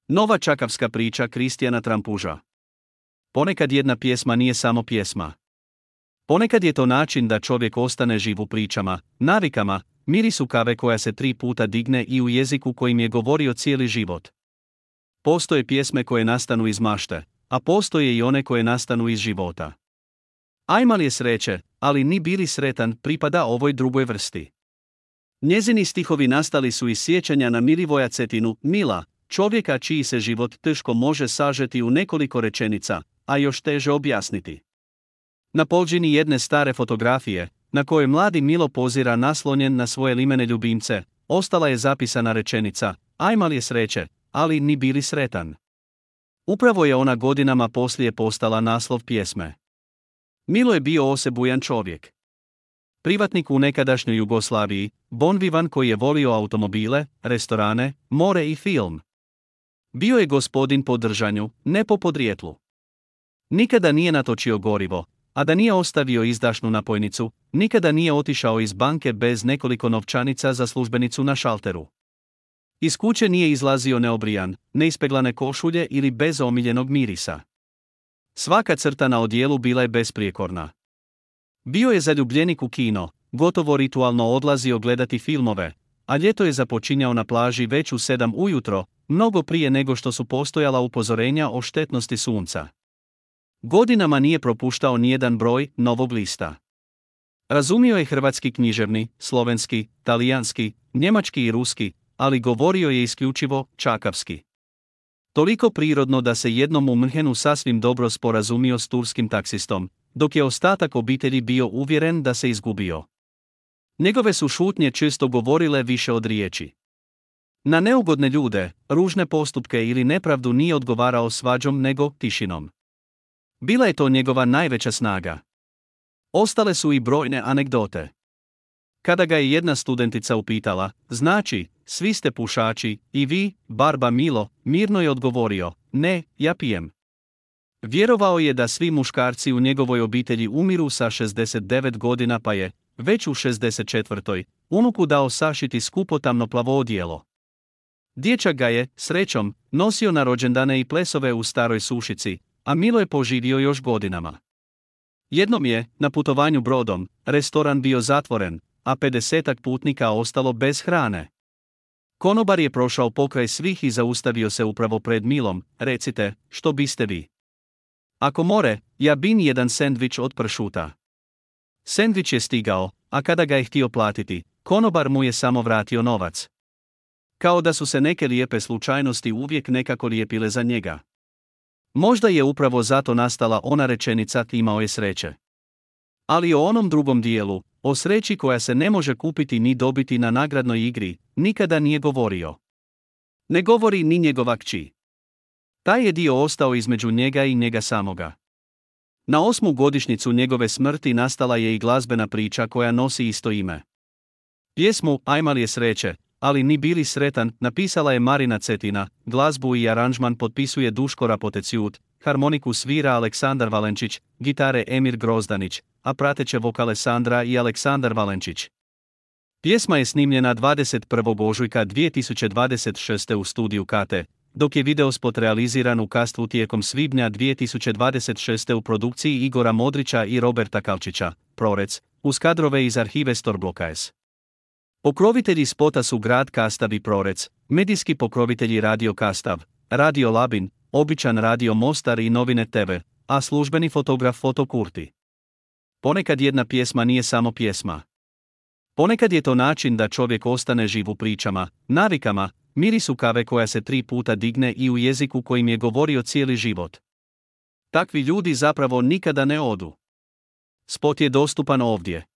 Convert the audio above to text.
Nova čakavska priča Kristijana Trampuža. Ponekad jedna pjesma nije samo pjesma. Ponekad je to način da čovjek ostane živ u pričama, navikama, mirisu kave koja se 3 puta digne i u jeziku kojim je govorio cijeli život. Postoje pjesme koje nastanu iz mašte, a postoje i one koje nastanu iz života. Ajmal je sreće, ali ni bili sretan pripada ovoj drugoj vrsti. Njezini stihovi nastali su iz sjećanja na Milivoja Cetinu, Mila, čovjeka čiji se život teško može sažeti u nekoliko rečenica, a još teže objasniti. Na polđini jedne stare fotografije, na kojoj mladi Milo pozira naslonjen na svoje limene ljubimce, ostala je zapisana rečenica: Ajmal je sreće, ali ni bili sretan. Upravo je ona godinama poslije postala naslov pjesme. Milo je bio osebujan čovjek. Privatnik u nekadašnjoj Jugoslaviji, bonvivan koji je volio automobile, restorane, more i film. Bio je gospodin po držanju, ne po podrijetlu. Nikada nije natočio gorivo, a da nije ostavio izdašnu napojnicu, nikada nije otišao iz banke bez nekoliko novčanica za službenicu na šalteru. Iz kuće nije izlazio neobrijan, neispeglane košulje ili bez omiljenog mirisa. Svaka crta na odijelu bila je besprijekorna. Bio je zaljubljenik u kino, gotovo ritualno odlazio gledati filmove, a ljeto je započinjao na plaži već u 7 ujutro, mnogo prije nego što su postojala upozorenja o štetnosti sunca. Godinama nije propuštao nijedan broj Novog lista. Razumio je hrvatski književni, slovenski, talijanski, njemački i ruski, ali govorio je isključivo čakavski. Toliko prirodno da se jednom u Münchenu sasvim dobro sporazumio s turskim taksistom, dok je ostatak obitelji bio uvjeren da se izgubio. Njegove su šutnje često govorile više od riječi. Na neugodne ljude, ružne postupke ili nepravdu nije odgovarao svađom nego tišinom. Bila je to njegova najveća snaga. Ostale su i brojne anegdote. Kada ga je jedna studentica upitala: znači, svi ste pušači, i vi, barba Milo, mirno je odgovorio: ne, ja pijem. Vjerovao je da svi muškarci u njegovoj obitelji umiru sa 69 godina, pa je, već u 64. unuku dao sašiti skupo tamnoplavo odijelo. Dječak ga je, srećom, nosio na rođendane i plesove u staroj sušici, a Milo je poživio još godinama. Jednom je, na putovanju brodom, restoran bio zatvoren, a 50 putnika ostalo bez hrane. Konobar je prošao pokraj svih i zaustavio se upravo pred Milom: recite, što biste vi? Ako more, ja bin jedan sendvič od pršuta. Sendvič je stigao, a kada ga je htio platiti, konobar mu je samo vratio novac. Kao da su se neke lijepe slučajnosti uvijek nekako lijepile za njega. Možda je upravo zato nastala ona rečenica: imao je sreće. Ali o onom drugom dijelu, o sreći koja se ne može kupiti ni dobiti na nagradnoj igri, nikada nije govorio. Ne govori ni njegova kći. Taj je dio ostao između njega i njega samoga. Na 8. godišnjicu njegove smrti nastala je i glazbena priča koja nosi isto ime. Pjesmu Ajmal je sreće, ali ni bili sretan napisala je Marina Cetina, glazbu i aranžman potpisuje Duško Rapotecijut, harmoniku svira Aleksandar Valenčić, gitare Emir Grozdanić, a prateće vokale Sandra i Aleksandar Valenčić. Pjesma je snimljena 21. ožujka 2026. u studiju Kate, dok je videospot realiziran u Kastvu tijekom svibnja 2026. u produkciji Igora Modrića i Roberta Kalčića, Prorec, uz kadrove iz arhive Storbloka.s. Pokrovitelji spota su grad Kastav i Prorec, medijski pokrovitelji Radio Kastav, Radio Labin, Običan Radio Mostar i Novine TV, a službeni fotograf Foto Kurti. Ponekad jedna pjesma nije samo pjesma. Ponekad je to način da čovjek ostane živ u pričama, navikama, mirisu kave koja se 3 puta digne i u jeziku kojim je govorio cijeli život. Takvi ljudi zapravo nikada ne odu. Spot je dostupan ovdje.